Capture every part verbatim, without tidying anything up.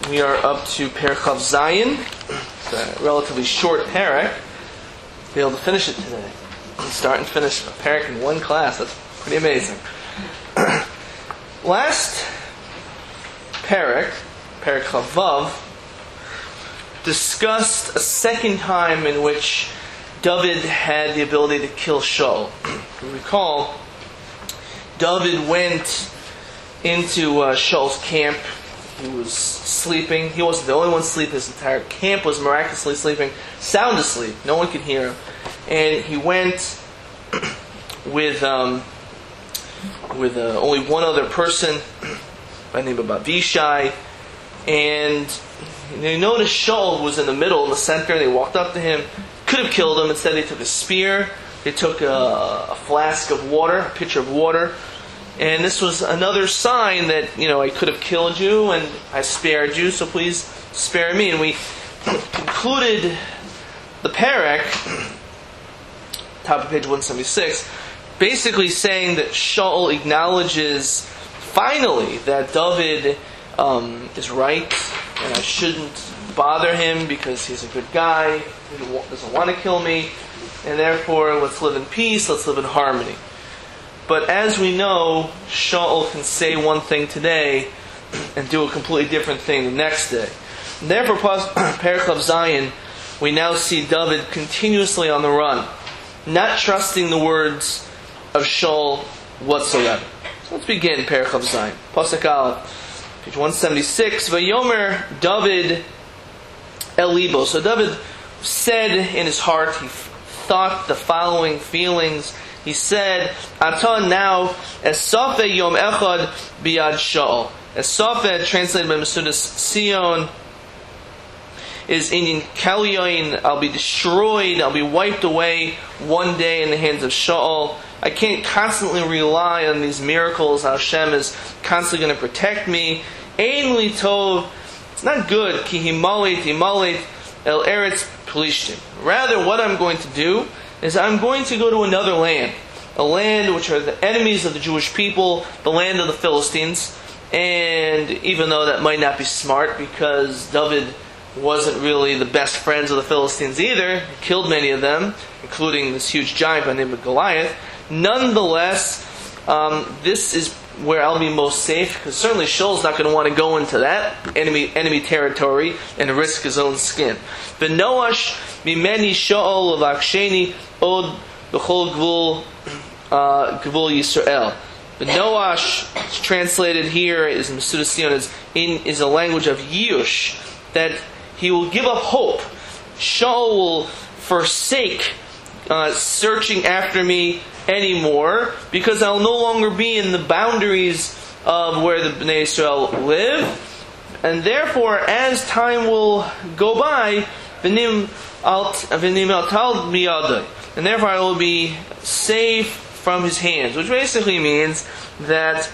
We are up to Perek Chav Zayin. It's a relatively short parak. Be able to finish it today. Start and finish a parak in one class. That's pretty amazing. Last parak, Perek Chav Vav, discussed a second time in which David had the ability to kill Shaul. You recall, David went into uh, Shaul's camp. He was sleeping. He wasn't the only one sleeping. His entire camp was miraculously sleeping, sound asleep. No one could hear him. And he went with um, with uh, only one other person by the name of Abishai. And they noticed Shaul was in the middle, in the center. They walked up to him. Could have killed him. Instead, they took a spear. They took a, a flask of water, a pitcher of water. And this was another sign that, you know, I could have killed you and I spared you, so please spare me. And we concluded the parak, top of page one seventy-six, basically saying that Shaul acknowledges finally that David um, is right and I shouldn't bother him because he's a good guy, he doesn't want to kill me, and therefore let's live in peace, let's live in harmony. But as we know, Shaul can say one thing today and do a completely different thing the next day. And therefore, Perek Chav Zayin, we now see David continuously on the run, not trusting the words of Shaul whatsoever. So let's begin Perek Chav Zayin. Pasuk Aleph, page one seventy-six. Vayomer David el libo. So David said in his heart, he thought the following feelings. He said, Ata now, Esafe Yom Echad Biyad Shaul. Esafe, translated by Mesudas Sion, is Indian Kalyoin. I'll be destroyed, I'll be wiped away one day in the hands of Shaul. I can't constantly rely on these miracles. Hashem is constantly going to protect me. Ein li tov, it's not good. Ki himalit himalit el eretz plishtim. Rather, what I'm going to do is I'm going to go to another land, a land which are the enemies of the Jewish people, the land of the Philistines. And even though that might not be smart, because David wasn't really the best friends of the Philistines either, he killed many of them, including this huge giant by the name of Goliath, nonetheless, um, this is where I'll be most safe, because certainly Shaul's not going to want to go into that enemy enemy territory and risk his own skin. V'noash mimeni Shaul l'vaksheni od b'chol gvul gvul Yisrael. V'noash, translated here is Mesudas Sion, is in is a language of Yush, that he will give up hope. Shaul will forsake uh, searching after me anymore, because I'll no longer be in the boundaries of where the Bnei Israel live, and therefore, as time will go by, v'nim alt v'nim altal miyadai, and therefore I will be safe from his hands, which basically means that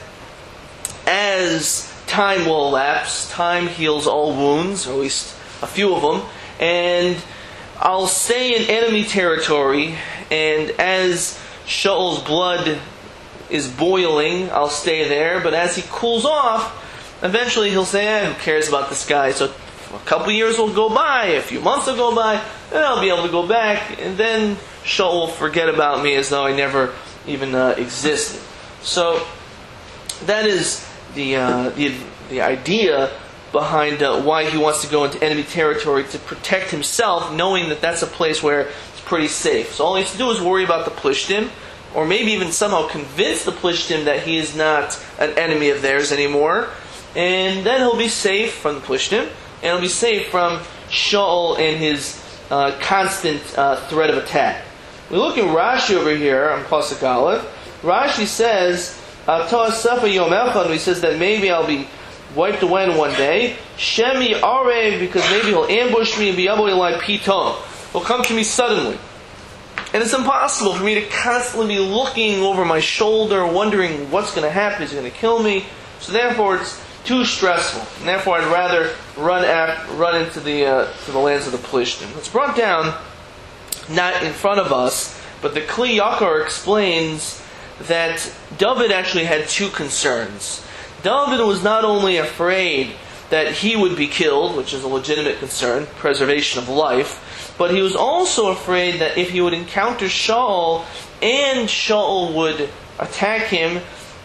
as time will elapse, time heals all wounds, or at least a few of them, and I'll stay in enemy territory, and as Shaul's blood is boiling, I'll stay there, but as he cools off, eventually he'll say, eh, who cares about this guy? So a couple years will go by, a few months will go by, and I'll be able to go back, and then Shaul will forget about me as though I never even uh, existed. So that is the uh, the, the idea behind uh, why he wants to go into enemy territory, to protect himself, knowing that that's a place where pretty safe. So all he has to do is worry about the Plishtim, or maybe even somehow convince the Plishtim that he is not an enemy of theirs anymore, and then he'll be safe from the Plishtim, and he'll be safe from Shaul and his uh, constant uh, threat of attack. We look at Rashi over here on Pasuk Aleph. Rashi says, Ata Safa Yom Echad, he says that maybe I'll be wiped away in one day. Shemi Arev, because maybe he'll ambush me and be able to like Pitom. Will come to me suddenly. And it's impossible for me to constantly be looking over my shoulder, wondering what's going to happen, is he going to kill me? So therefore it's too stressful. And therefore I'd rather run at, run into the uh, to the lands of the Plishtim. It's brought down, not in front of us, but the Kli Yakar explains that David actually had two concerns. David was not only afraid that he would be killed, which is a legitimate concern, preservation of life. But he was also afraid that if he would encounter Shaul, and Shaul would attack him,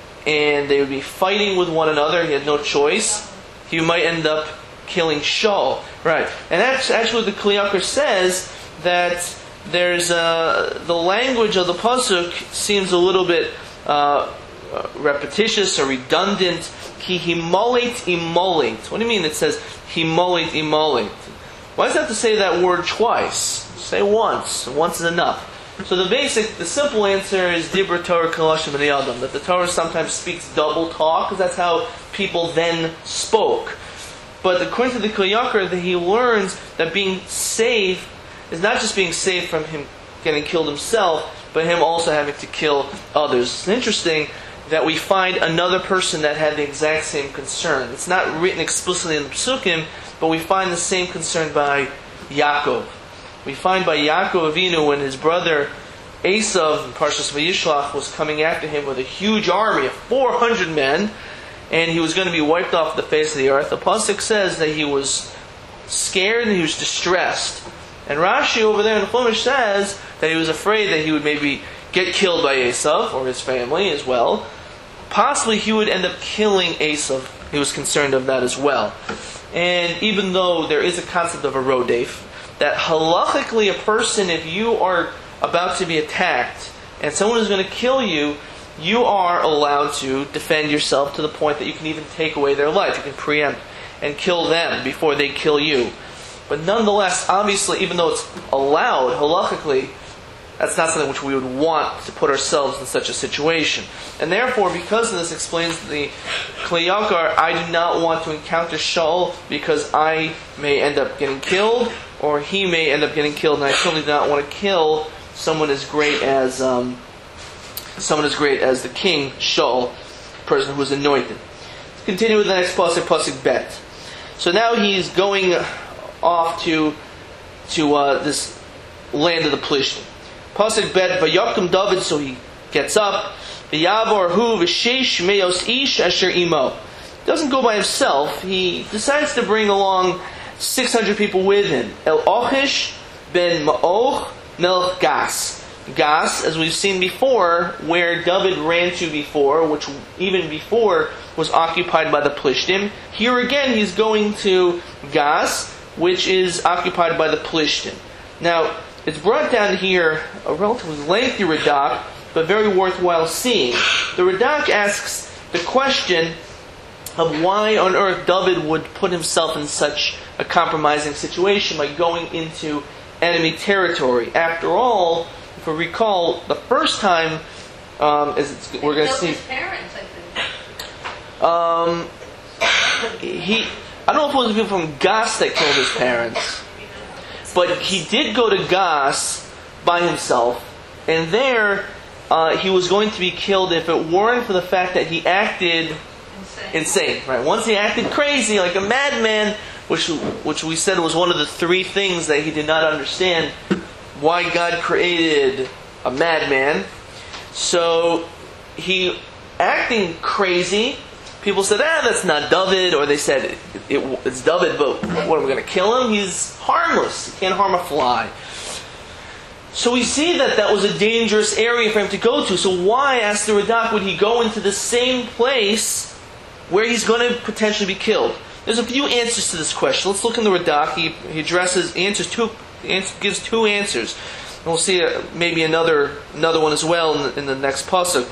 and they would be fighting with one another, he had no choice, he might end up killing Shaul. Right. And that's actually what the Kli Yakar says, that there's uh, the language of the pasuk seems a little bit uh, repetitious or redundant. Ki himolit imolit. What do you mean it says himolit imolit? Why does it have to say that word twice? Say once. Once is enough. So the basic, the simple answer is Dibra Torah Kalashim and Adam, that the Torah sometimes speaks double talk, because that's how people then spoke. But according to the Kli Yakar, that he learns that being saved is not just being saved from him getting killed himself, but him also having to kill others. It's interesting that we find another person that had the exact same concern. It's not written explicitly in the Psukim, but we find the same concern by Yaakov. We find by Yaakov Avinu when his brother Esav in Parshas Vayishlach was coming after him with a huge army of four hundred men, and he was going to be wiped off the face of the earth. The pasuk says that he was scared and he was distressed. And Rashi over there in the Chumash says that he was afraid that he would maybe get killed by Esav, or his family as well. Possibly he would end up killing Esav. He was concerned of that as well. And even though there is a concept of a rodef, that halachically a person, if you are about to be attacked and someone is going to kill you, you are allowed to defend yourself to the point that you can even take away their life. You can preempt and kill them before they kill you. But nonetheless, obviously, even though it's allowed halachically, that's not something which we would want to put ourselves in such a situation. And therefore, because of this, explains the Kli Yakar, I do not want to encounter Shaul because I may end up getting killed, or he may end up getting killed, and I certainly do not want to kill someone as great as um, someone as great as the king Shaul, the person who was anointed. Let's continue with the next pasuk, pasuk bet. So now he's going off to to uh, this land of the Plishtim. Pasuk bet vayakum David, so he gets up. V'yavor hu v'sheish meos ish asher imo. Doesn't go by himself. He decides to bring along six hundred people with him. El Ochish ben Ma'och melch Gas. Gas, as we've seen before, where David ran to before, which even before was occupied by the Plishtim. Here again, he's going to Gas, which is occupied by the Plishtim. Now, it's brought down here, a relatively lengthy Radak, but very worthwhile seeing. The Radak asks the question of why on earth David would put himself in such a compromising situation by going into enemy territory. After all, if we recall, the first time, um, as it's, we're going to see, his parents, I think. Um, he, I don't know if it was the people from Gas that killed his parents. But he did go to Gas by himself, and there uh, he was going to be killed if it weren't for the fact that he acted insane. insane right? Once he acted crazy, like a madman, which which we said was one of the three things that he did not understand why God created a madman. So he acting crazy. People said, ah, that's not David, or they said, it, it, it's David, but what, are we going to kill him? He's harmless. He can't harm a fly. So we see that that was a dangerous area for him to go to. So why, asked the Radak, would he go into the same place where he's going to potentially be killed? There's a few answers to this question. Let's look in the Radak. He, he addresses, answers two, answers, gives two answers. And we'll see uh, maybe another another one as well in the, in the next pasuk.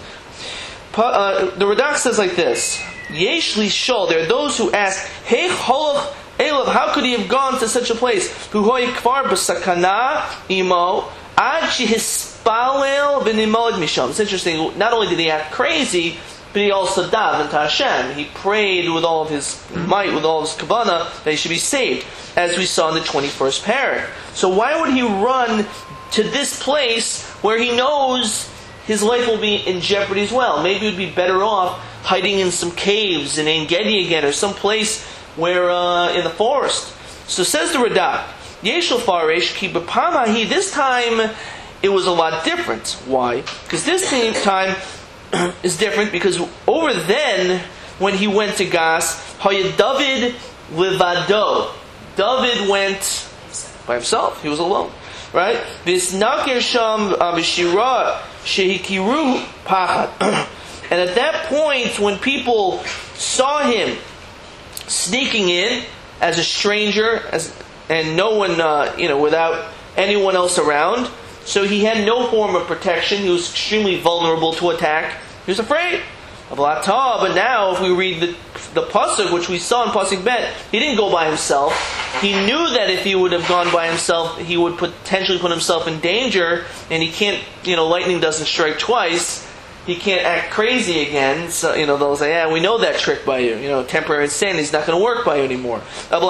Uh, the Radak says like this: Yesh li shol. There are those who ask, Hey cholach elav, how could he have gone to such a place? Huhoy kvar b'sakana imo ad shehispalel v'nimoled misham. It's interesting. Not only did he act crazy, but he also davened to Hashem. He prayed with all of his might, with all of his kavanah, that he should be saved, as we saw in the twenty-first parak. So why would he run to this place where he knows his life will be in jeopardy as well? Maybe he would be better off hiding in some caves in Ein Gedi again, or some place where uh, in the forest. So says the Radak, Yeshel Faresh ki b'pamahi. This time it was a lot different. Why? Because this time is different because over then, when he went to Gas, Haya David livado. David went by himself. He was alone. Right? Visnakir sham b'shira shehikiru pachad. And at that point, when people saw him sneaking in as a stranger, as and no one, uh, you know, without anyone else around, so he had no form of protection. He was extremely vulnerable to attack. He was afraid of Latah. But now, if we read the the pasuk, which we saw in pasuk bet, he didn't go by himself. He knew that if he would have gone by himself, he would potentially put himself in danger. And he can't, you know, lightning doesn't strike twice. He can't act crazy again. So, you know, they'll say, yeah, we know that trick by you. You know, temporary insanity is not going to work by you anymore.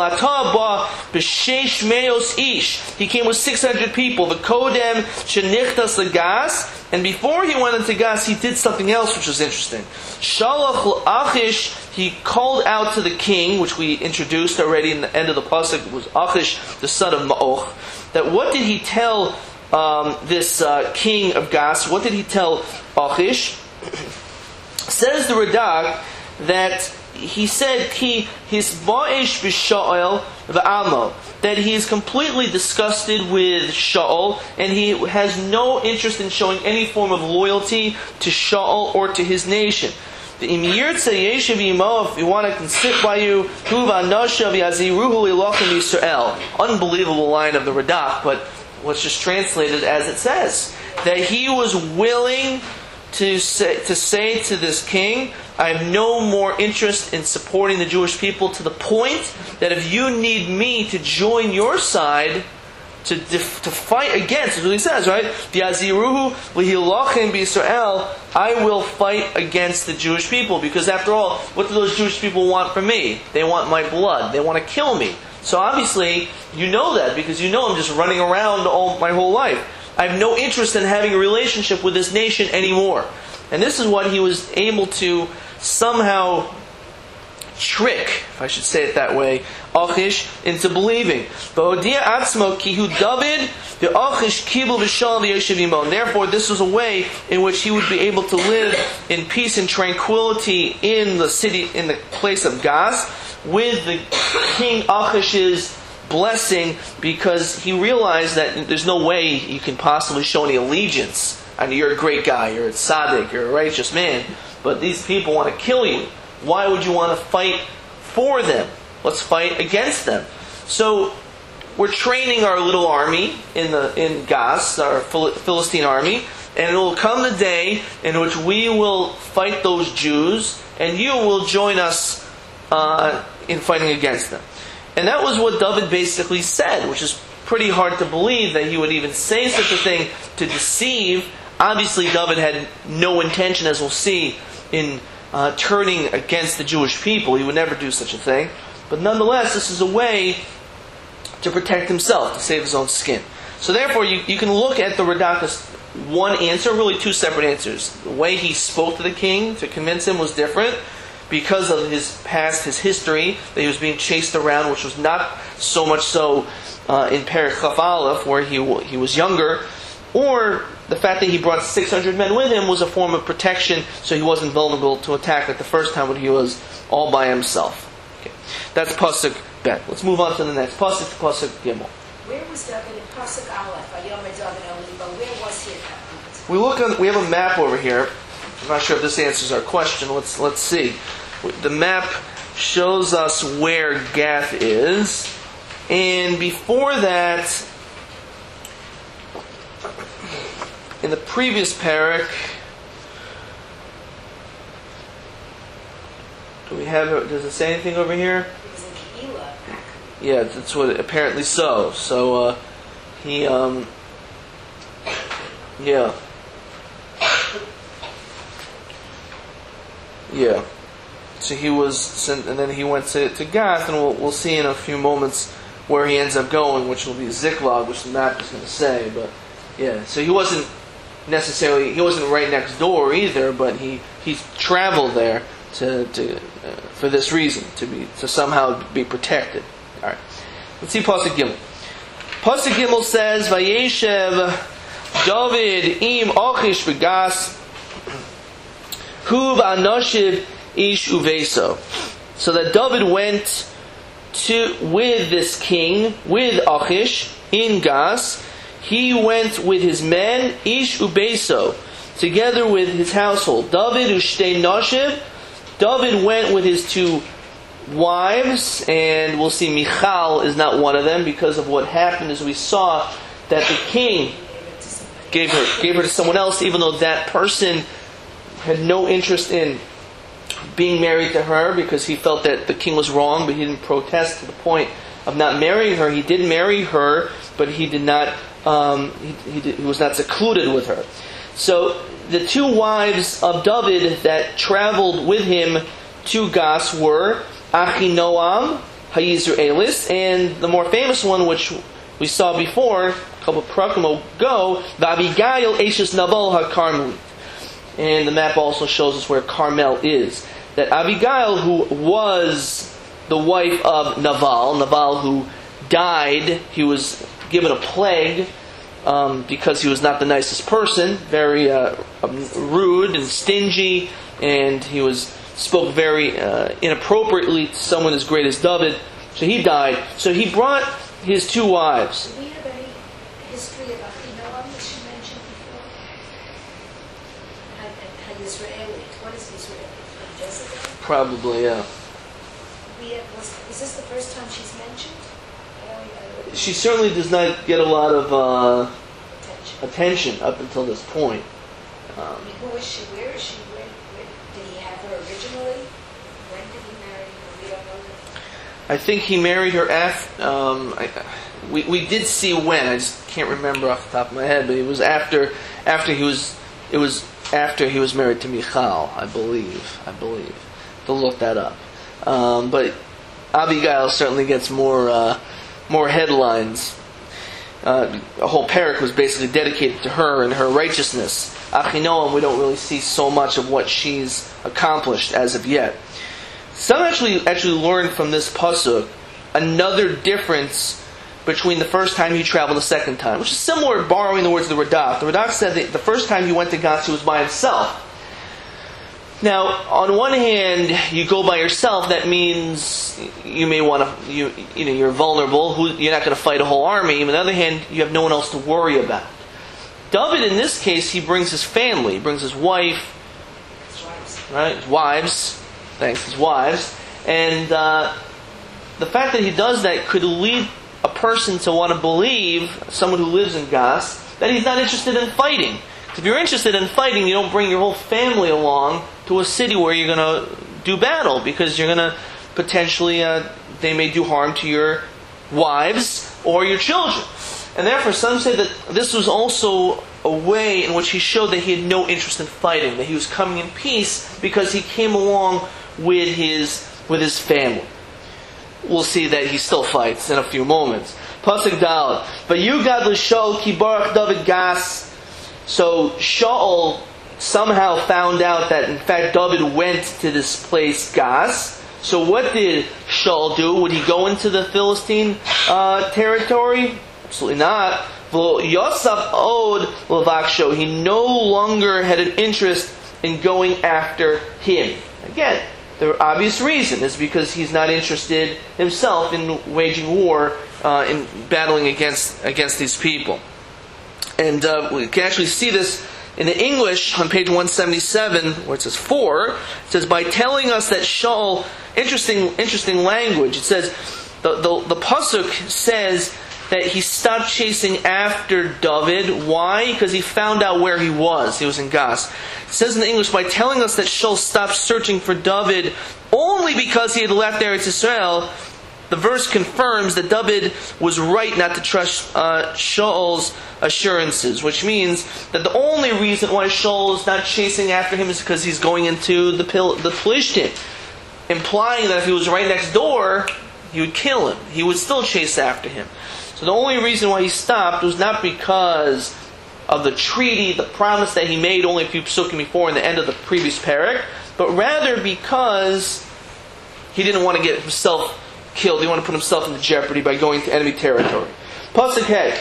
He came with six hundred people. The Kodem Shenichtas Lagas. And before he went into Gas, he did something else which was interesting. Shalach Achish, he called out to the king, which we introduced already in the end of the pasuk. It was Achish, the son of Ma'och. That what did he tell Um, this uh, king of Gas? What did he tell Achish? Says the Radak that he said he his ba'ish b'Sha'ol v'amo, that he is completely disgusted with Sha'ol and he has no interest in showing any form of loyalty to Sha'ol or to his nation. The If you want to can sit by you, unbelievable line of the Radak, but let's just translate it as it says. That he was willing to say, to say to this king, I have no more interest in supporting the Jewish people, to the point that if you need me to join your side, to def, to fight against, that's what he says, right? I will fight against the Jewish people, because after all, what do those Jewish people want from me? They want my blood. They want to kill me. So obviously, you know that, because you know I'm just running around all my whole life. I have no interest in having a relationship with this nation anymore. And this is what he was able to somehow trick, if I should say it that way, Achish into believing. Therefore, this was a way in which he would be able to live in peace and tranquility in the city, in the place of Gas, with the King Achish's blessing, because he realized that there's no way you can possibly show any allegiance. I mean, you're a great guy, you're a tzaddik, you're a righteous man, but these people want to kill you. Why would you want to fight for them? Let's fight against them. So we're training our little army in the in Gas, our Philistine army, and it will come the day in which we will fight those Jews, and you will join us uh, in fighting against them. And that was what David basically said, which is pretty hard to believe that he would even say such a thing to deceive. Obviously, David had no intention, as we'll see, in uh, turning against the Jewish people. He would never do such a thing. But nonetheless, this is a way to protect himself, to save his own skin. So therefore, you, you can look at the Radak as one answer, really two separate answers. The way he spoke to the king to convince him was different, because of his past, his history, that he was being chased around, which was not so much so uh, in Perek Chaf Aleph, where he he was younger, or the fact that he brought six hundred men with him was a form of protection, so he wasn't vulnerable to attack like the first time when he was all by himself. Okay. That's Pasuk Bet. Let's move on to the next Pasuk, Pasuk Gimel. Where was David in Pasuk Aleph? Where was he at that point? We look on. We have a map over here. I'm not sure if this answers our question. Let's let's see. The map shows us where Gath is, and before that, in the previous parak, do we have? Does it say anything over here? It was in Keilah. Yeah, that's what apparently so. So uh, he, um, yeah. Yeah. So he was sent, and then he went to, to Gath, and we'll, we'll see in a few moments where he ends up going, which will be Ziklag, which the map is going to say. But yeah, so he wasn't necessarily, he wasn't right next door either, but he, he traveled there to, to uh, for this reason, to be to somehow be protected. All right, let's see Pasuk Gimel. Pasuk Gimel says, "Vayeshev David im Achish b'Gas." Huv Anashiv Ish Uveso. So that David went to with this king, with Achish, in Gas. He went with his men, Ish ubeso, together with his household. David ushtei noshev. David went with his two wives, and we'll see Michal is not one of them because of what happened as we saw that the king gave her gave her to someone else, even though that person had no interest in being married to her because he felt that the king was wrong, but he didn't protest to the point of not marrying her. He did marry her, but he did not. Um, he, he, did, he was not secluded with her. So the two wives of David that traveled with him to Gas were Achinoam HaYisraelis, and the more famous one, which we saw before, a couple of prakim ago, Abigail Eshes Nabal HaKarmelit. And the map also shows us where Carmel is. That Abigail, who was the wife of Nabal, Nabal who died, he was given a plague um, because he was not the nicest person, very uh, rude and stingy, and he was spoke very uh, inappropriately to someone as great as David. So he died. So he brought his two wives. Do we have any history of Achinoam that she mentioned before? Ha-Yisraelit. What is Yisraelit? Jezebel? Probably, yeah. We have, was, is this the first time she's mentioned? Or, uh, She certainly does not get a lot of uh, attention. attention up until this point. Um, I mean, who is she? Where is she? Where, where, did he have her originally? When did he marry her? We don't know that. I think he married her after. Um, I, we we did see when. I just can't remember off the top of my head. But it was after after he was. It was after he was married to Michal, I believe. I believe. To look that up. Um, but Abigail certainly gets more uh, more headlines. Uh, a whole parak was basically dedicated to her and her righteousness. Achinoam, we don't really see so much of what she's accomplished as of yet. Some actually actually learned from this pasuk another difference between the first time he traveled and the second time, which is similar, borrowing the words of the Radak. The Radak said that the first time he went to Gas, he was by himself. Now, on one hand, you go by yourself. That means you may want to, you, you know, you're vulnerable. Who, you're not going to fight a whole army. On the other hand, you have no one else to worry about. David, in this case, he brings his family. He brings his wife, right? His wives. Thanks, his wives. And uh, the fact that he does that could lead a person to want to believe, someone who lives in Gas, that he's not interested in fighting. If you're interested in fighting, you don't bring your whole family along to a city where you're going to do battle, because you're going to potentially, uh, they may do harm to your wives or your children. And therefore, some say that this was also a way in which he showed that he had no interest in fighting, that he was coming in peace because he came along with his with his family. We'll see that he still fights in a few moments. Pasuk Dal. But you got Shaul ki barach David Gas. So Shaul somehow found out that in fact David went to this place Gas. So what did Shaul do? Would he go into the Philistine uh, territory? Absolutely not. Yosaf od levaksho. He no longer had an interest in going after him. Again, the obvious reason is because he's not interested himself in waging war, uh, in battling against against these people. And uh, we can actually see this in the English on page one seventy-seven, where it says four. It says, by telling us that Shaul, interesting interesting language. It says, the, the, the pasuk says that he stopped chasing after David. Why? Because he found out where he was. He was in Gas. It says in the English, by telling us that Shaul stopped searching for David only because he had left Eretz Yisrael, the verse confirms that David was right not to trust uh, Shaul's assurances, which means that the only reason why Shaul is not chasing after him is because he's going into the Pil- the Plishtim, implying that if he was right next door, he would kill him. He would still chase after him. So the only reason why he stopped was not because of the treaty, the promise that he made only a few psukim before in the end of the previous parak, but rather because he didn't want to get himself killed. He wanted to put himself into jeopardy by going to enemy territory. Pasuk Hey.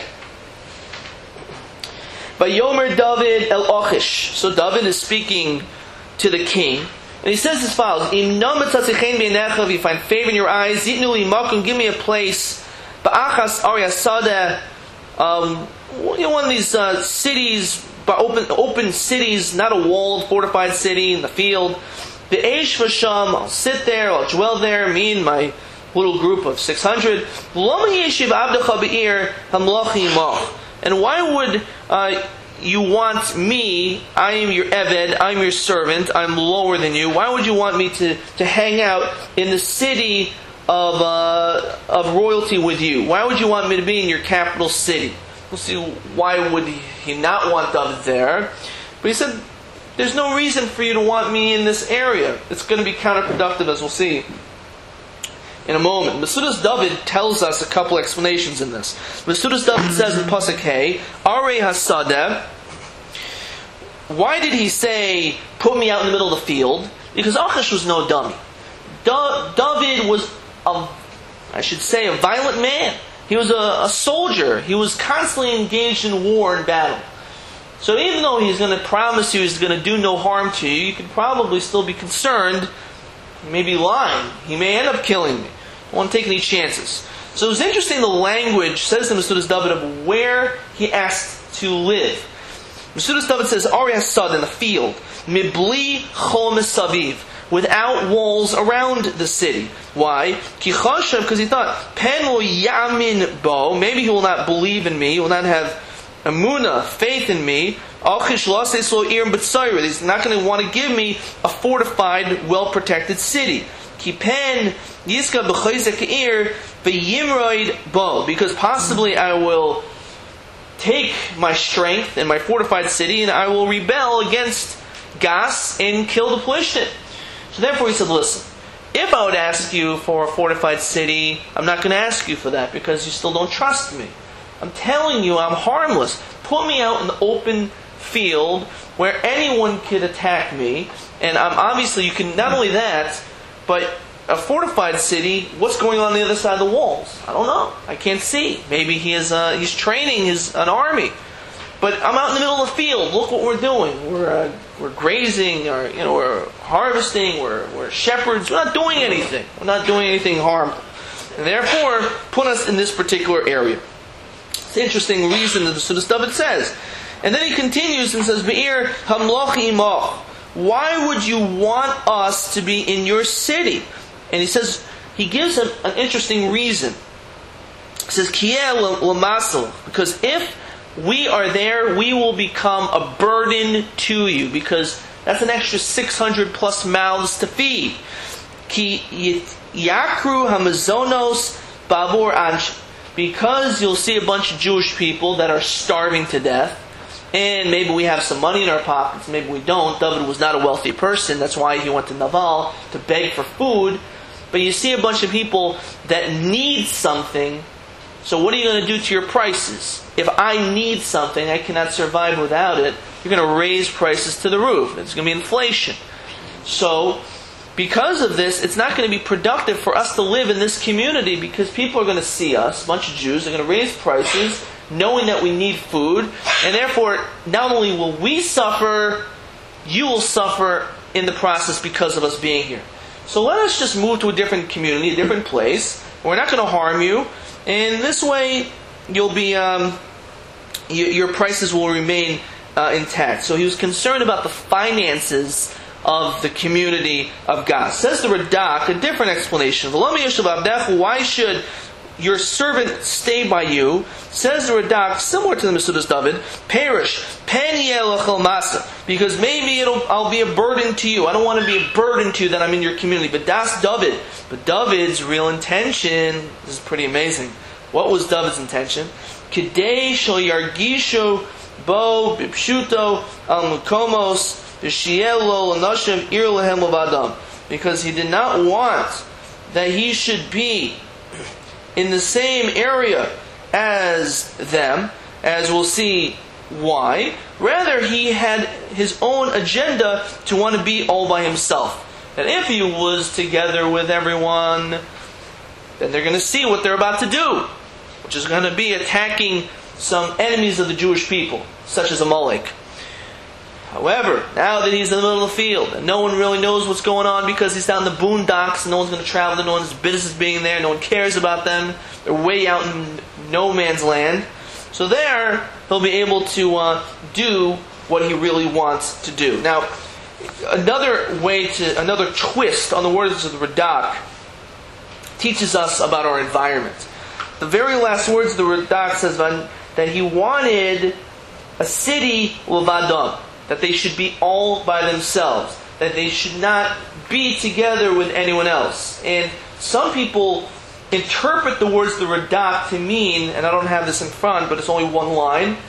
By Yomer David El Achish. So David is speaking to the king. And he says as follows: Im no metatzichein b'einecha, if you find favor in your eyes, zitnu li makom, give me a place, ba'achas Arei Hasadeh, um, you know, one of these uh, cities, open open cities, not a walled, fortified city in the field. Be'esh v'sham, I'll sit there, I'll dwell there, me and my little group of six hundred. Lo yeshiv abdecha be'ir hamlachi imach. And why would uh, you want me? I am your eved, I'm your servant, I'm lower than you. Why would you want me to, to hang out in the city of uh, of royalty with you? Why would you want me to be in your capital city? We'll see why would he not want David there. But he said, there's no reason for you to want me in this area. It's going to be counterproductive, as we'll see in a moment. Mesudas David tells us a couple explanations in this. Mesudas David says in Pasuk Hey, Arei Hasadeh. Why did he say, put me out in the middle of the field? Because Achish was no dummy. Da- David was, a, I should say, a violent man. He was a, a soldier. He was constantly engaged in war and battle. So even though he's going to promise you he's going to do no harm to you, you could probably still be concerned. He may be lying. He may end up killing me. I don't want to take any chances. So it's interesting the language says to Mesudas David of where he asked to live. Mesudas David says, Arei Hasadeh, in the field, Mibli chol mesaviv, without walls around the city. Why? Because he thought, Pen lo yamin bo, maybe he will not believe in me, he will not have emunah, faith in me. He's not going to want to give me a fortified, well-protected city. Kipen yiska b'chayzek ir v'yimroid bo, because possibly I will take my strength in my fortified city and I will rebel against Gas and kill the Plishtim. So therefore he said, listen, if I would ask you for a fortified city, I'm not going to ask you for that because you still don't trust me. I'm telling you I'm harmless. Put me out in the open field where anyone could attack me. And I'm obviously, you can, not only that, but a fortified city, what's going on, on the other side of the walls? I don't know. I can't see. Maybe he is uh, he's training his an army. But I'm out in the middle of the field. Look what we're doing. We're uh, we're grazing, or you know, we're harvesting. We're we're shepherds. We're not doing anything. We're not doing anything harmful. And therefore, put us in this particular area. It's an interesting reason that the Mesudas David says. And then he continues and says, Be'ir hamlachi imach. Why would you want us to be in your city? And he says, he gives an, an interesting reason. He says, Kiel l'masel, because if we are there, we will become a burden to you, because that's an extra six hundred plus mouths to feed. Ki yakru hamazonos babur ansh, because you'll see a bunch of Jewish people that are starving to death, and maybe we have some money in our pockets, maybe we don't. David was not a wealthy person, that's why he went to Naval to beg for food. But you see a bunch of people that need something, so what are you going to do to your prices? If I need something, I cannot survive without it, you're going to raise prices to the roof. It's going to be inflation. So, because of this, it's not going to be productive for us to live in this community, because people are going to see us, a bunch of Jews, are going to raise prices, knowing that we need food, and therefore, not only will we suffer, you will suffer in the process because of us being here. So let us just move to a different community, a different place. We're not going to harm you, and this way, you'll be, um, you, your prices will remain uh, intact. So he was concerned about the finances of the community of God. Says the Radak, a different explanation. Why should your servant stay by you? Says the Radak, similar to the Mesudas David, perish, because maybe it'll I'll be a burden to you. I don't want to be a burden to you that I'm in your community. But that's David. But David's real intention, this is pretty amazing. What was David's intention? Kidei shel yargishu bo bipshuto al mukomos v'shielo l'nashim ir lehem levadam, because he did not want that he should be in the same area as them, as we'll see why. Rather, he had his own agenda to want to be all by himself. And if he was together with everyone, then they're going to see what they're about to do, which is going to be attacking some enemies of the Jewish people, such as Amalek. However, now that he's in the middle of the field and no one really knows what's going on because he's down in the boondocks and no one's going to travel, no one's business being there, no one cares about them, they're way out in no man's land. So there, he'll be able to uh, do what he really wants to do. Now, another way to, another twist on the words of the Radak teaches us about our environment. The very last words of the Radak says that he wanted a city levadam, that they should be all by themselves, that they should not be together with anyone else. And some people interpret the words of the Radak to mean, and I don't have this in front, but it's only one line,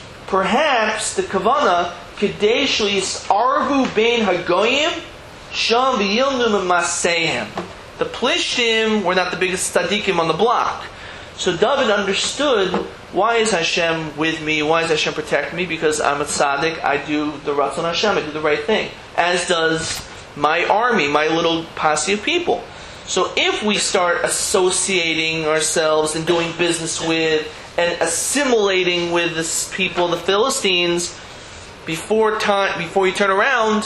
perhaps the Kavana, Kadesh Arvu Bein Hagoyim, Sham V'Yilnu M'Maseihem. The Plishtim were not the biggest tzaddikim on the block. So David understood, why is Hashem with me? Why does Hashem protect me? Because I'm a tzaddik, I do the Ratzon Hashem, I do the right thing. As does my army, my little posse of people. So if we start associating ourselves and doing business with and assimilating with this people, the Philistines, before time, before you turn around,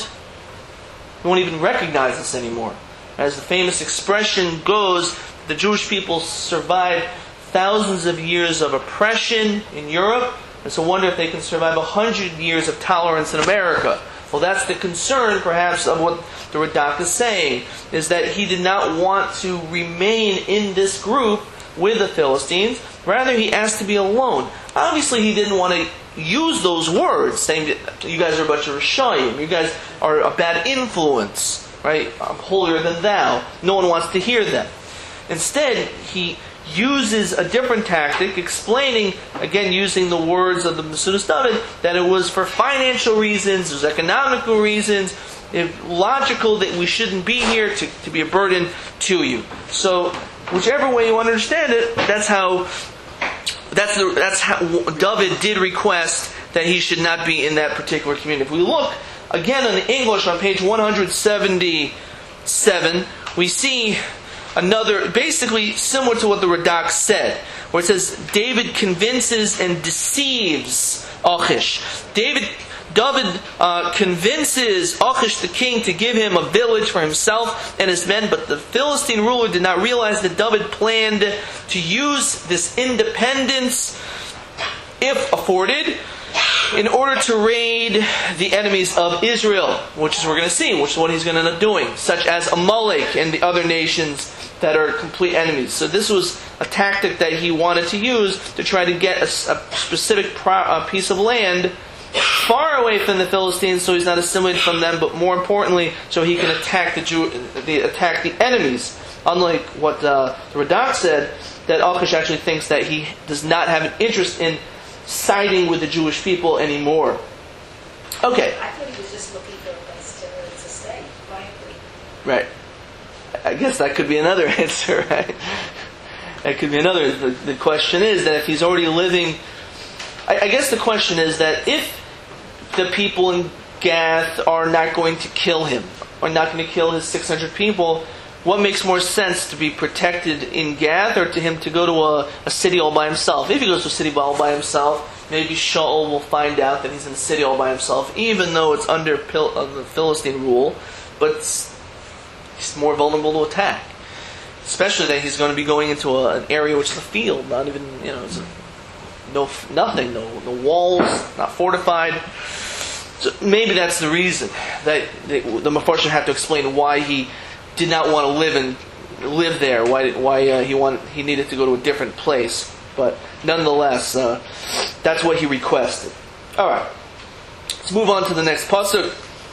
you won't even recognize us anymore. As the famous expression goes, the Jewish people survived thousands of years of oppression in Europe. It's a wonder if they can survive a hundred years of tolerance in America. Well, that's the concern, perhaps, of what the Radak is saying, is that he did not want to remain in this group with the Philistines. Rather, he asked to be alone. Obviously, he didn't want to use those words, saying that you guys are a bunch of Rishayim, you guys are a bad influence, right? I'm holier than thou. No one wants to hear them. Instead, he uses a different tactic, explaining, again using the words of the Mesudus David, that it was for financial reasons, it was economical reasons, it, logical that we shouldn't be here to, to be a burden to you. So, whichever way you want to understand it, that's how that's the, that's how David did request that he should not be in that particular community. If we look again in the English on page one seventy-seven, we see another, basically similar to what the Radak said, where it says, David convinces and deceives Achish. David, David uh, convinces Achish the king to give him a village for himself and his men, but the Philistine ruler did not realize that David planned to use this independence, if afforded, in order to raid the enemies of Israel, which is what we're going to see, which is what he's going to end up doing, such as Amalek and the other nations that are complete enemies. So this was a tactic that he wanted to use to try to get a, a specific pro, a piece of land far away from the Philistines, so he's not assimilated from them, but more importantly, so he can attack the Jew, the attack the enemies. Unlike what uh, the Radak said, that Achish actually thinks that he does not have an interest in siding with the Jewish people anymore. Okay. I thought he was just looking for a place to, to stay quietly. Right. I guess that could be another answer, right? That could be another. The, the question is that if he's already living... I, I guess the question is that if the people in Gath are not going to kill him, or not going to kill his six hundred people, what makes more sense, to be protected in Gath or to him to go to a, a city all by himself? If he goes to a city all by himself, maybe Shaul will find out that he's in a city all by himself, even though it's under Pil- uh, the Philistine rule, but he's more vulnerable to attack. Especially that he's going to be going into a, an area which is a field, not even, you know, it's a, no nothing, no, no walls, not fortified. So maybe that's the reason that the, the Mefarshim have to explain why he did not want to live in live there. Why why uh, he wanted he needed to go to a different place. But nonetheless, uh, that's what he requested. All right, let's move on to the next pasuk.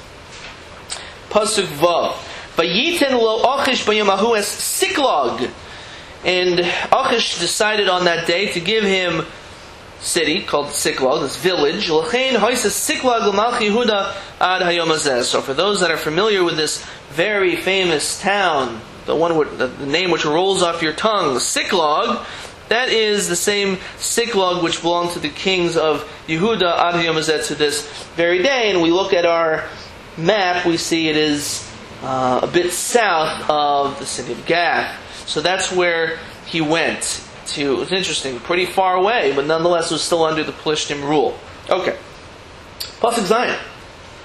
Pasuk Vav. Vayiten lo Achish b'yamahu es Siklag, and Achish decided on that day to give him city called Siklag, this village. L'chein ha'isa Siklag l'malchi Yehuda ad hayom hazeh. So for those that are familiar with this very famous town, the one with the, the name which rolls off your tongue, Siklag, that is the same Siklag which belonged to the kings of Yehuda ad hayom hazeh to this very day. And we look at our map, we see it is uh, a bit south of the city of Gath. So that's where he went to. It was interesting, pretty far away, but nonetheless it was still under the Plishtim rule. Okay. Pasuk Zion.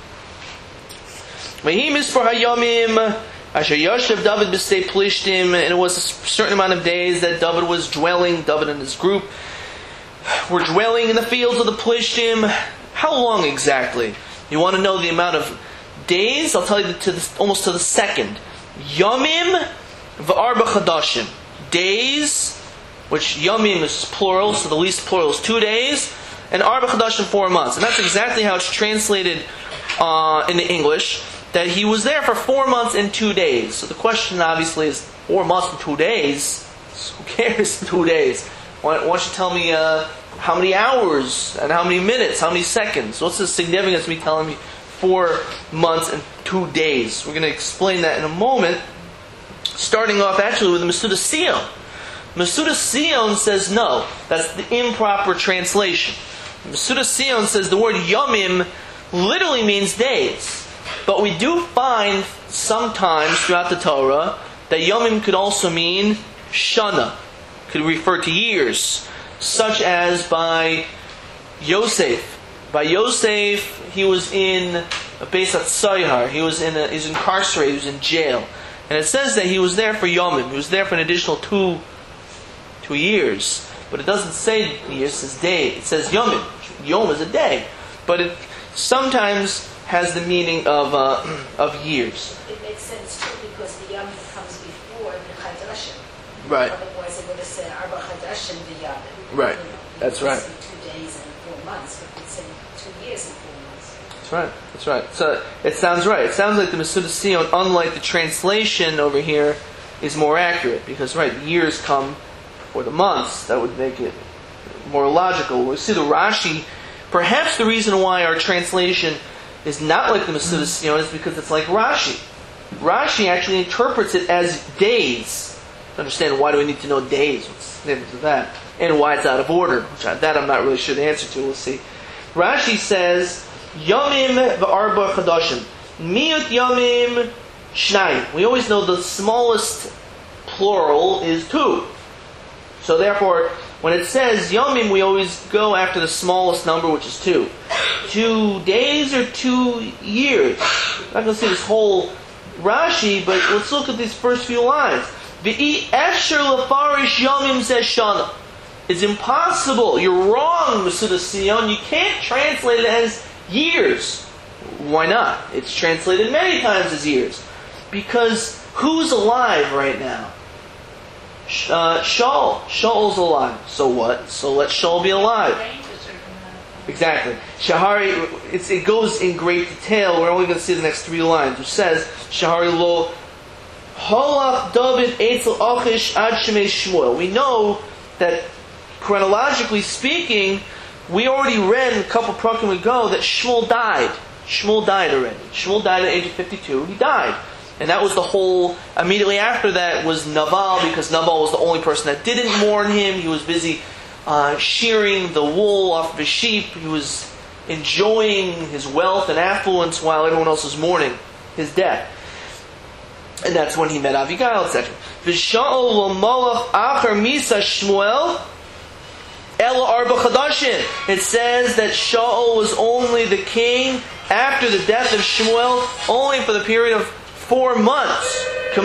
Vehi mispar hayamim asher yashav David b'sei Plishtim, and it was a certain amount of days that David was dwelling, David and his group were dwelling in the fields of the Plishtim. How long exactly? You want to know the amount of days? I'll tell you to the, almost to the second. Yamim v'arba chadashim. Days, which yamim is plural, so the least plural is two days, and arba chadashim, four months. And that's exactly how it's translated uh, in the English, that he was there for four months and two days. So the question obviously is, four months and two days? Who cares, two days? Why, why don't you tell me uh, how many hours and how many minutes, how many seconds? What's the significance of me telling me four months and two days? We're going to explain that in a moment. Starting off actually with the Mesuda Sion. Mesuda Sion says no. That's the improper translation. Mesuda Sion says the word yamim literally means days. But we do find sometimes throughout the Torah that yamim could also mean shana. Could refer to years, such as by Yosef. By Yosef, he was in a Beis HaTzohar. He was in a, he was incarcerated. He was in jail, and it says that he was there for yomim. He was there for an additional two two years. But it doesn't say years; it says day. It says yomim. Yom is a day, but it sometimes has the meaning of uh, of years. It makes sense too because the Yom comes before the Chadashim. Right. Otherwise, it would have said Arba Chadashim the Yom. Right. You know, That's right. Two days and four months, but it's in two years and four months. That's right. That's right. So it sounds right. It sounds like the Mesuda Sion, unlike the translation over here, is more accurate because right, years come before the months. That would make it more logical. We see the Rashi. Perhaps the reason why our translation is not like the Mesuda Sion is because it's like Rashi. Rashi actually interprets it as days. To understand why do we need to know days? What's the significance of that? And why it's out of order. Which I, that I'm not really sure the answer to. We'll see. Rashi says, Yamim v'arba chadashim. Miyut yamim shnayim. We always know the smallest plural is two. So therefore, when it says yamim, we always go after the smallest number, which is two. Two days or two years. I'm not going to see this whole Rashi, but let's look at these first few lines. V'i esher lefarish yamim says shana. It's impossible. You're wrong, Mesuda Sion. You can't translate it as years. Why not? It's translated many times as years. Because who's alive right now? Uh, Shaul. Shaul's alive. So what? So let Shaul be alive. Exactly. Shahari, it's, it goes in great detail. We're only going to see the next three lines. Which says, Shahari lo holach David etzel achish ad shemei Shmuel. We know that chronologically speaking, we already read a couple prakim ago that Shmuel died. Shmuel died already. Shmuel died at the age of fifty-two. He died. And that was the whole, immediately after that was Nabal, because Nabal was the only person that didn't mourn him. He was busy uh, shearing the wool off of his sheep. He was enjoying his wealth and affluence while everyone else was mourning his death. And that's when he met Abigail, et cetera. V'sha'ol lo-malach acher misa Shmuel ela arba chadashim. It says that Shaul was only the king after the death of Shmuel, only for the period of four months.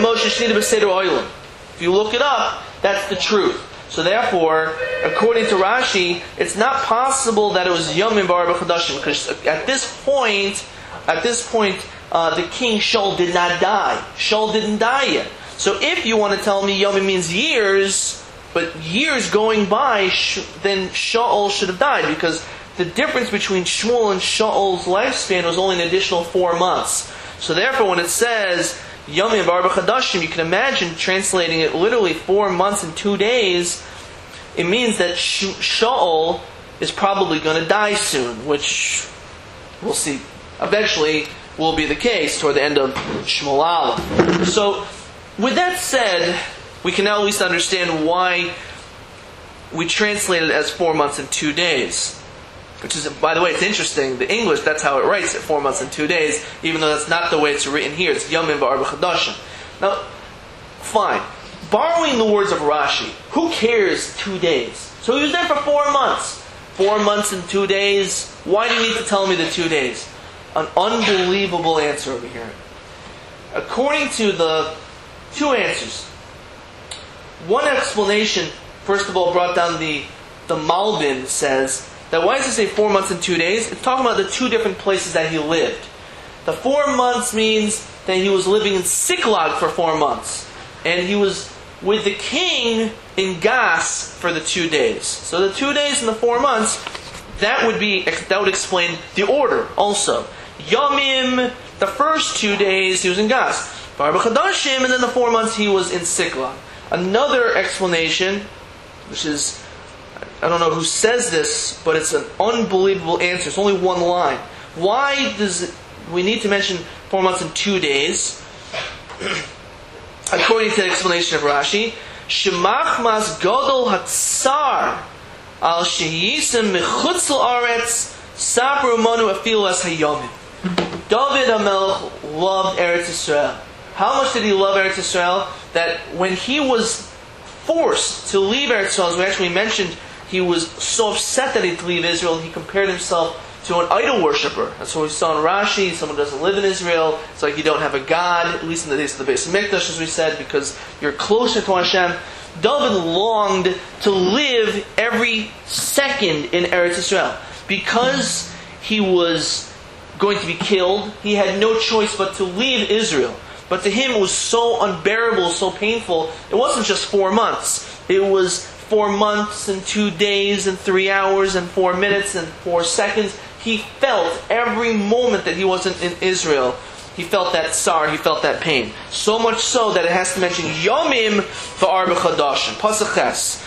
If you look it up, that's the truth. So therefore, according to Rashi, it's not possible that it was Yomim B'Arba Chadashim, because at this point, at this point, uh, the king Shaul did not die. Shaul didn't die yet. So if you want to tell me Yomim means years, but years going by, then Shaul should have died, because the difference between Shmuel and Shaul's lifespan was only an additional four months. So therefore, when it says Yomim B'Arba Chadashim, you can imagine translating it literally four months and two days. It means that Shaul is probably going to die soon, which we'll see eventually will be the case toward the end of Shmuel Aleph. So, with that said, we can now at least understand why we translate it as four months and two days. Which is, by the way, it's interesting. The English, that's how it writes it, four months and two days, even though that's not the way it's written here. It's Yomim B'Arba Chadashim. Now, fine. Borrowing the words of Rashi, who cares two days? So he was there for four months. Four months and two days. Why do you need to tell me the two days? An unbelievable answer over here. according to the two answers, one explanation, first of all, brought down the the Malbim, says that why does it say four months and two days? It's talking about the two different places that he lived. The four months means that he was living in Siklag for four months, and he was with the king in Gas for the two days. So the two days and the four months, that would be that would explain the order also. Yomim, the first two days he was in Gas. Arba Chadashim, and then the four months he was in Siklag. Another explanation, which is, I don't know who says this, but it's an unbelievable answer. It's only one line. Why does we need to mention four months and two days? According to the explanation of Rashi, Shemach mas gadol hatsar al sheyisim mechutz la'aretz sapru manu afilu as hayomim. David HaMelech loved Eretz Yisrael. How much did he love Eretz Yisrael? That when he was forced to leave Eretz Yisrael, as we actually mentioned, he was so upset that he had to leave Israel, he compared himself to an idol worshiper. That's what we saw in Rashi. Someone doesn't live in Israel. It's like you don't have a God, at least in the days of the Beis Hamikdash, as we said, because you're closer to Hashem. David longed to live every second in Eretz Yisrael. Because he was going to be killed, he had no choice but to leave Israel. But to him it was so unbearable, so painful. It wasn't just four months. It was four months and two days and three hours and four minutes and four seconds. He felt every moment that he wasn't in Israel. He felt that sorrow, he felt that pain. So much so that it has to mention Yomim v'arba chadashim. Pasuk Ches.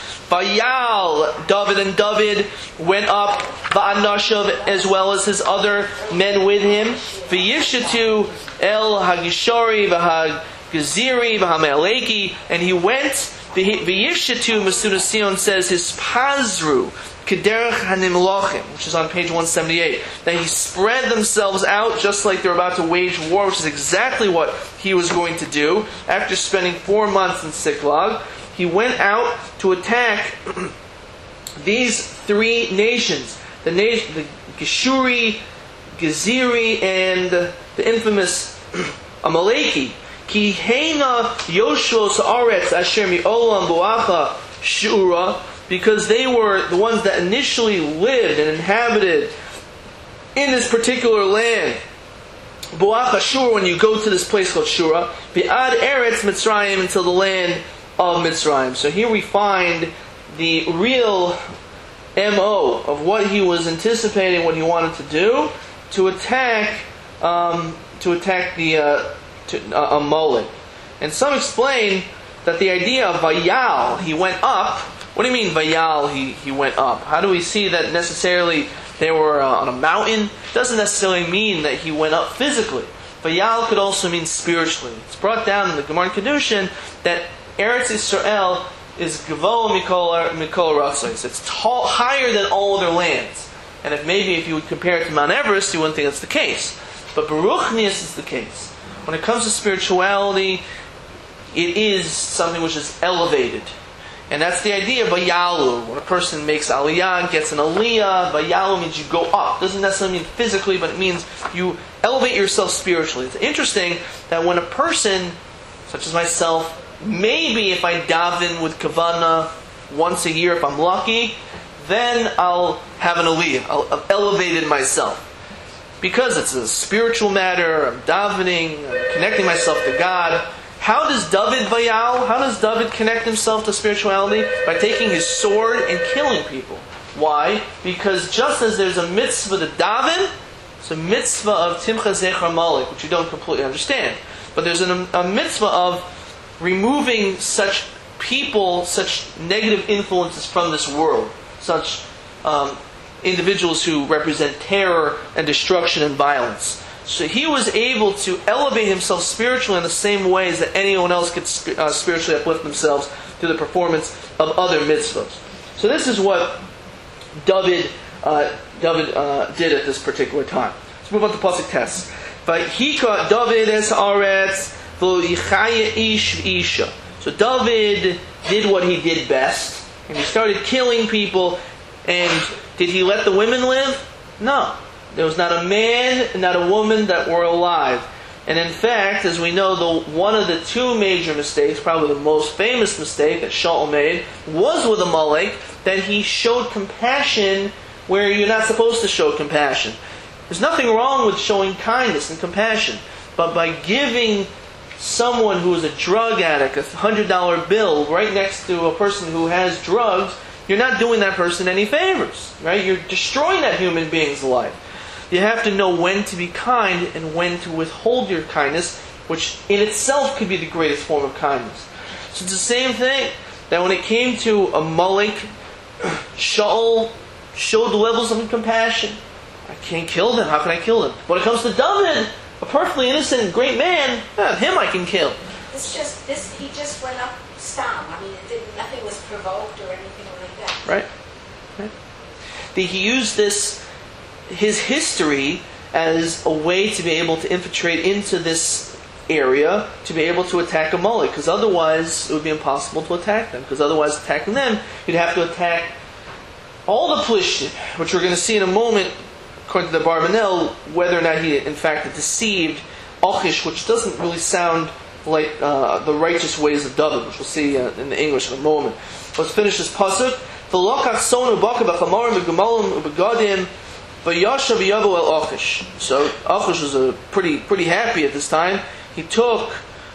Vayal, David and David went up, va'anashav, as well as his other men with him. V'yishatu el hagishori v'hagaziri v'hameleki, and he went. V'yishatu, Masuna Sion says, his pazru kederech hanimlochim, which is on page one seventy-eight. That he spread themselves out just like they're about to wage war, which is exactly what he was going to do. After spending four months in Siklag, he went out to attack these three nations: the nation, the Geshuri, Geziri, and the infamous Amaleki. Ki heina Yoshua Sa'aretz Asher mi'olam bu'acha shura, because they were the ones that initially lived and inhabited in this particular land. Bu'acha shura, when you go to this place called Shura, bi'ad Eretz Mitzrayim, until the land of Mitzrayim. So here we find the real M O of what he was anticipating, what he wanted to do, to attack, um, to attack the uh, to, uh, Amalek. And some explain that the idea of Vayal, he went up. What do you mean Vayal, he, he went up? How do we see that necessarily they were uh, on a mountain? It doesn't necessarily mean that he went up physically. Vayal could also mean spiritually. It's brought down in the Gemara Kedushin that Eretz Yisrael is Gavoa Mikol Mikol Ratzos. It's tall, higher than all other lands. And if maybe if you would compare it to Mount Everest, you wouldn't think that's the case. But Baruchnius is the case. When it comes to spirituality, it is something which is elevated. And that's the idea of Vayalu. When a person makes aliyah, gets an aliyah, Vayalu means you go up. It doesn't necessarily mean physically, but it means you elevate yourself spiritually. It's interesting that when a person, such as myself, maybe if I daven with Kavanah once a year, if I'm lucky, then I'll have an aliyah. I'll have elevated myself. Because it's a spiritual matter, I'm davening, I'm connecting myself to God. How does David Vayal, how does David connect himself to spirituality? By taking his sword and killing people. Why? Because just as there's a mitzvah to daven, it's a mitzvah of Timcha Zechar Malik, which you don't completely understand. But there's an, a mitzvah of removing such people, such negative influences from this world. Such um, individuals who represent terror and destruction and violence. So he was able to elevate himself spiritually in the same ways that anyone else could uh, spiritually uplift themselves through the performance of other mitzvahs. So this is what David uh, David uh, did at this particular time. Let's move on to Pasuk Tes. Vayhika David es haaretz v'lo yichaya ish v'isha. So David did what he did best, and he started killing people. And did he let the women live? No. There was not a man and not a woman that were alive. And in fact, as we know, the one of the two major mistakes, probably the most famous mistake that Shaul made, was with Amalek, that he showed compassion where you're not supposed to show compassion. There's nothing wrong with showing kindness and compassion, but by giving someone who is a drug addict a hundred dollar bill right next to a person who has drugs, you're not doing that person any favors, right? You're destroying that human being's life. You have to know when to be kind and when to withhold your kindness, which in itself could be the greatest form of kindness. So it's the same thing, that when it came to Amalek, Shaul showed the levels of compassion. I can't kill them. How can I kill them? When it comes to David, a perfectly innocent, great man, eh, him I can kill. This just this he just went up stam. I mean, it didn't, nothing was provoked or anything like that. Right, right. The, he used this, his history, as a way to be able to infiltrate into this area, to be able to attack Amalek, because otherwise it would be impossible to attack them. Because otherwise, attacking them, you'd have to attack all the Plishtim, which we're going to see in a moment, according to the Barbanel, whether or not he in fact deceived Achish, which doesn't really sound like uh, the righteous ways of David, which we'll see uh, in the English in a moment. Let's finish this pasuk. So Achish was a pretty pretty happy at this time. He took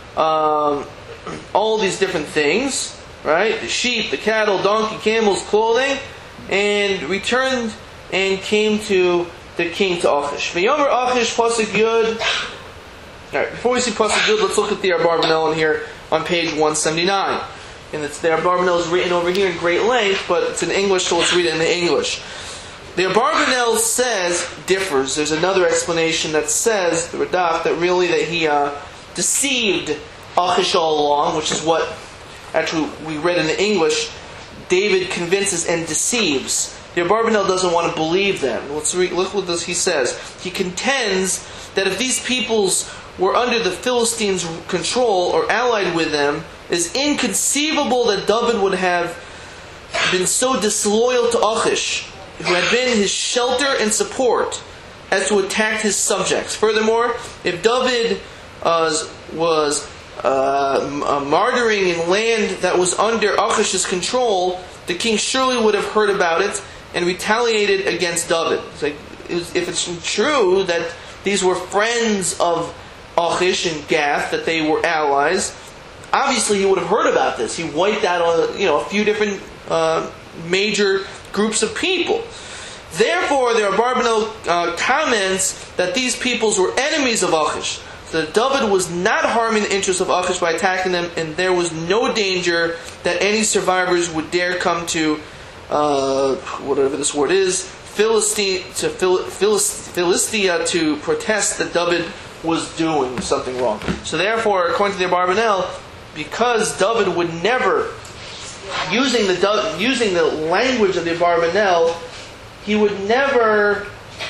um, all these different things, right? The sheep, the cattle, donkey, camels, clothing, and returned and came to the king to Achish. V'yomer Achish pasuk Yud. All right, before we see pasuk Yud, let's look at the Abarbanel in here on page one seventy-nine. And it's the Abarbanel is written over here in great length, but it's in English, so let's read it in the English. The Abarbanel says, differs. There's another explanation that says, the Radak, that really that he uh, deceived Achish all along, which is what actually we read in the English. David convinces and deceives. The Abarbanel doesn't want to believe them. Let's read, look what this he says. He contends that if these peoples were under the Philistines' control or allied with them, it is inconceivable that David would have been so disloyal to Achish, who had been his shelter and support, as to attack his subjects. Furthermore, if David uh, was uh, martyring in land that was under Achish's control, the king surely would have heard about it and retaliated against David. It's like, if it's true that these were friends of Achish and Gath, that they were allies, obviously he would have heard about this. He wiped out a, you know, a few different uh, major groups of people. Therefore, the Abarbanel uh, comments that these peoples were enemies of Achish. So that David was not harming the interests of Achish by attacking them, and there was no danger that any survivors would dare come to, uh, whatever this word is, Philistine, to Phil, Philist, Philistia to protest that David was doing something wrong. So therefore, according to the Abarbanel, because David would never, using the using the language of the Abarbanel, he would never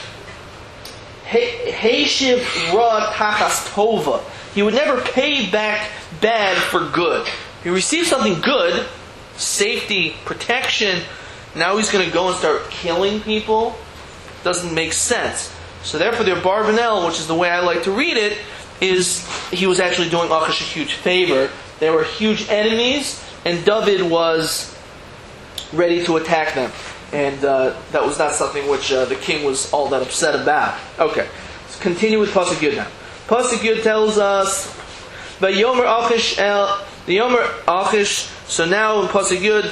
Heishiv ra tachas tova. He would never pay back bad for good. He received something good, safety, protection. Now he's going to go and start killing people. Doesn't make sense. So therefore, the Abarbanel, which is the way I like to read it, is he was actually doing Achish a huge favor. They were huge enemies, and David was ready to attack them. And uh, that was not something which uh, the king was all that upset about. Okay, let's continue with Pasuk Yud now. Pasuk Yud tells us, "Vayomer Achish el the Yomer Achish." So now in Pasuk Yud,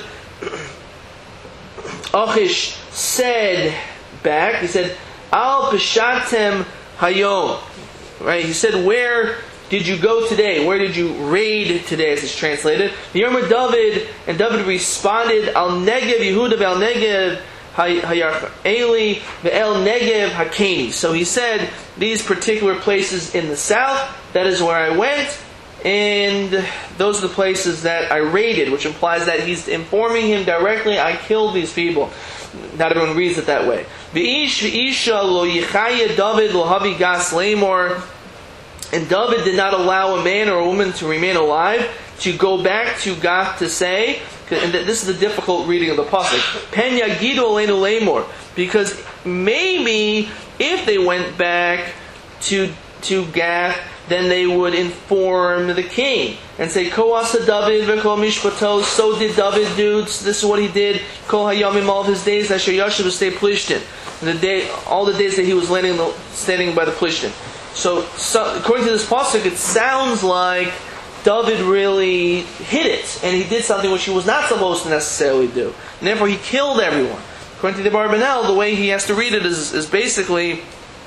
Achish said back. He said, "Al peshatem hayom." Right? He said, "Where did you go today? Where did you raid today?" As it's translated. The Yomer David, and David responded, "Al Negev Yehuda ve'al Negev hayar Eli ve'el Negev hakeni." So he said, these particular places in the south, that is where I went, and those are the places that I raided, which implies that he's informing him directly, I killed these people. Not everyone reads it that way. V'ish v'isha lo yichaya David lo havi gas lemor. And David did not allow a man or a woman to remain alive to go back to Gath to say, and this is the difficult reading of the pasuk, Pen yagidu aleinu lemor, because maybe if they went back to to Gath, then they would inform the king and say, Koasa David v'kol mishpato, so did David do, this is what he did, Kol hayamim, all of his days, asher yashav v'stei plishtin, the day, all the days that he was landing, standing by the plishtin. So, so, according to this pasuk, it sounds like David really hid it, and he did something which he was not supposed to necessarily do. And therefore he killed everyone. According to the Abarbanel, the way he has to read it is, is basically,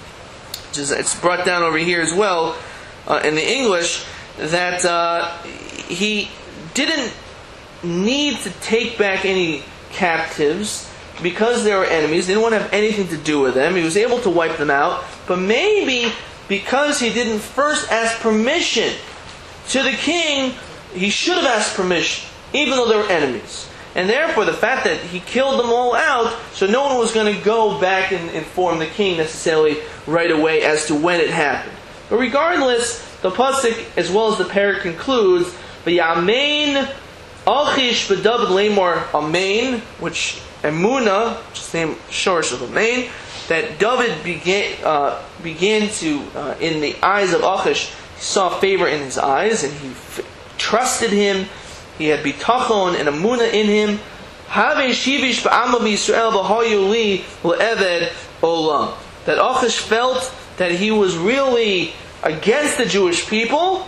just, it's brought down over here as well, uh, in the English, that uh, he didn't need to take back any captives because they were enemies. They didn't want to have anything to do with them. He was able to wipe them out, but maybe because he didn't first ask permission to the king, he should have asked permission, even though they were enemies. And therefore, the fact that he killed them all out, so no one was going to go back and inform the king necessarily right away as to when it happened. But regardless, the pasuk as well as the parak concludes, "V'yamein achish b'David lemor amein," which emuna, which is the name shorish of amein, that David began uh, began to uh, in the eyes of Achish, he saw favor in his eyes, and he f- trusted him. He had bitachon and amuna in him. Have shivish ba'ama b'Yisrael b'hayu li le'eved olam. That Achish felt that he was really against the Jewish people,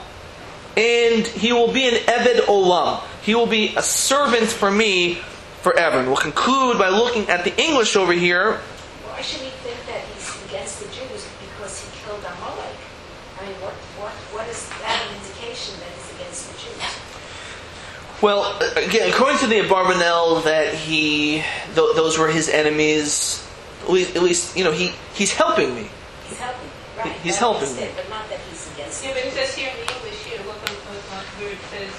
and he will be an eved olam. He will be a servant for me forever. And we'll conclude by looking at the English over here. Why should he think that he's against the Jews because he killed Amalek? I mean, what, what, what is that an indication that he's against the Jews? Well, again, according to the Abarbanel, that he, th- those were his enemies. At least, at least, you know, he, he's helping me. He's helping, right? He's I helping understand, me. but not that he's against Yeah, the but it Jews. says here in the English here, look on, on, on where it says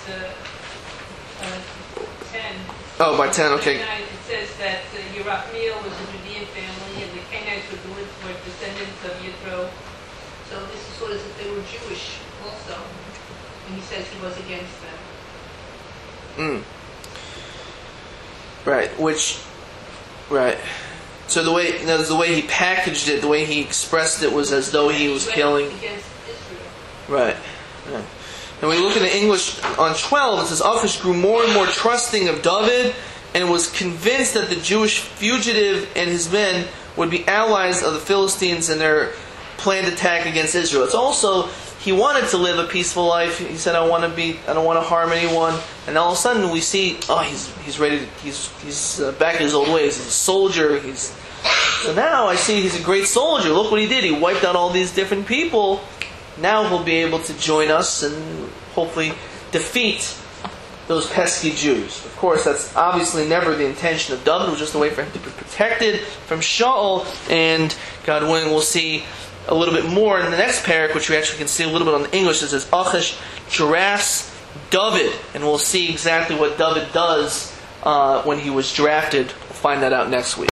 uh, uh, ten. Oh, by ten, okay. It says that uh, Yerachmiel was a Judean family, and the Canaanites were, the, were descendants of Yithro. So this is sort of as if they were Jewish also. And he says he was against them. Mm. Right, which, right. So the way, you know, the way he packaged it, the way he expressed it, was as though he was went killing. against Israel. Right. Right. And we look in the English on twelve. It says Achish grew more and more trusting of David, and was convinced that the Jewish fugitive and his men would be allies of the Philistines in their planned attack against Israel. It's also, he wanted to live a peaceful life. He said, "I want to be, I don't want to harm anyone." And all of a sudden, we see, oh, he's he's ready. To, he's he's uh, back in his old ways. He's a soldier. He's so now I see he's a great soldier. Look what he did. He wiped out all these different people. Now he'll be able to join us and hopefully defeat those pesky Jews. Of course, that's obviously never the intention of David. It was just a way for him to be protected from Shaul. And God willing, we'll see a little bit more in the next parak, which we actually can see a little bit on the English. It says Achish drafts David, and we'll see exactly what David does uh, when he was drafted. We'll find that out next week.